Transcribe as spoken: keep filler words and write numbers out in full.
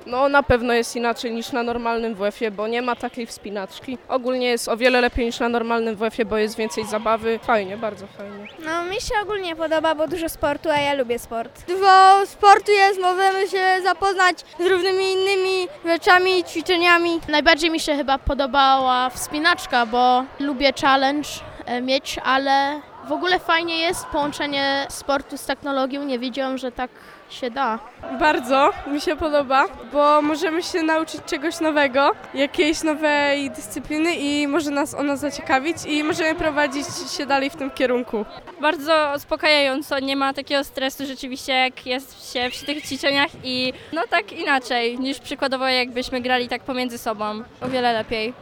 No na pewno jest inaczej niż na normalnym W F-ie, bo nie ma takiej wspinaczki. Ogólnie jest o wiele lepiej niż na normalnym W F-ie, bo jest więcej zabawy. Fajnie, bardzo fajnie. No mi się ogólnie podoba, bo dużo sportu, a ja lubię sport. Dużo sportu jest, możemy się zapoznać z różnymi innymi rzeczami, ćwiczeniami. Najbardziej mi się chyba podobała wspinaczka, bo lubię challenge e, mieć, ale w ogóle fajnie jest połączenie sportu z technologią. Nie wiedziałam, że tak się da. Bardzo mi się podoba, bo możemy się nauczyć czegoś nowego, jakiejś nowej dyscypliny i może nas ona zaciekawić i możemy prowadzić się dalej w tym kierunku. Bardzo uspokajająco, nie ma takiego stresu rzeczywiście, jak jest się przy tych ćwiczeniach i no tak inaczej niż przykładowo jakbyśmy grali tak pomiędzy sobą, o wiele lepiej.